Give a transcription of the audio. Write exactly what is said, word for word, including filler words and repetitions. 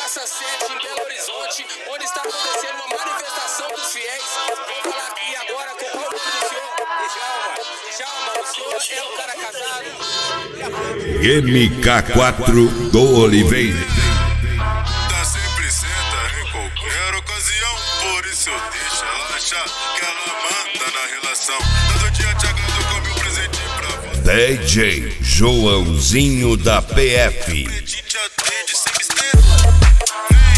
Praça sete, em Belo Horizonte, onde está acontecendo uma manifestação dos fiéis. Vou falar aqui agora com qual o nome do senhor? Djalma. Djalma, o senhor é um cara casado? M K quatro do Oliveira. Tá sempre senta em qualquer ocasião, por isso eu deixo ela achar que ela manda na relação. Todo dia te agrado com meu presente pra você. D J Joãozinho da P F. Te atende sem mistério.